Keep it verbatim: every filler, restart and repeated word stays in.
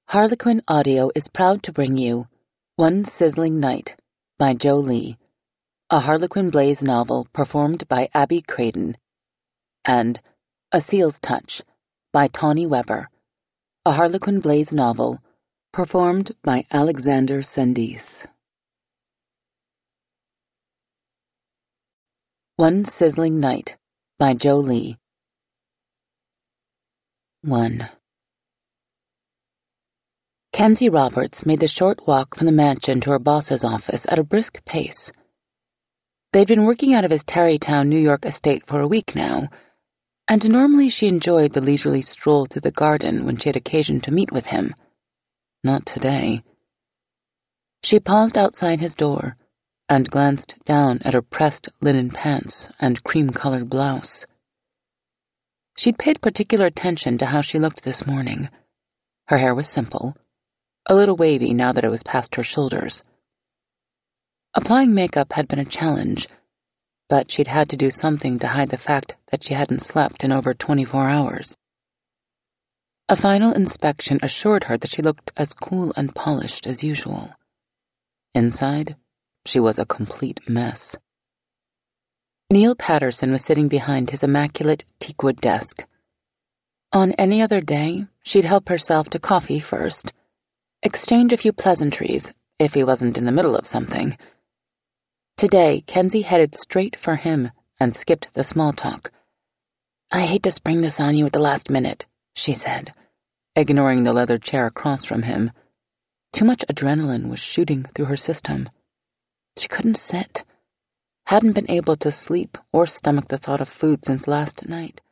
Harlequin Audio is proud to bring you One Sizzling Night by Joe Lee, a Harlequin Blaze novel performed by Abby Craden, and A Seal's Touch by Tawny Weber, a Harlequin Blaze novel performed by Alexander Sandis. One Sizzling Night by Joe Lee. one. Kenzie Roberts made the short walk from the mansion to her boss's office at a brisk pace. They'd been working out of his Tarrytown, New York estate for a week now, and normally she enjoyed the leisurely stroll through the garden when she had occasion to meet with him. Not today. She paused outside his door and glanced down at her pressed linen pants and cream-colored blouse. She'd paid particular attention to how she looked this morning. Her hair was simple, a little wavy now that it was past her shoulders. Applying makeup had been a challenge, but she'd had to do something to hide the fact that she hadn't slept in over twenty-four hours. A final inspection assured her that she looked as cool and polished as usual. Inside, she was a complete mess. Neil Patterson was sitting behind his immaculate teakwood desk. On any other day, she'd help herself to coffee first, exchange a few pleasantries if he wasn't in the middle of something. Today, Kenzie headed straight for him and skipped the small talk. "I hate to spring this on you at the last minute," she said, ignoring the leather chair across from him. Too much adrenaline was shooting through her system. She couldn't sit, hadn't been able to sleep or stomach the thought of food since last night.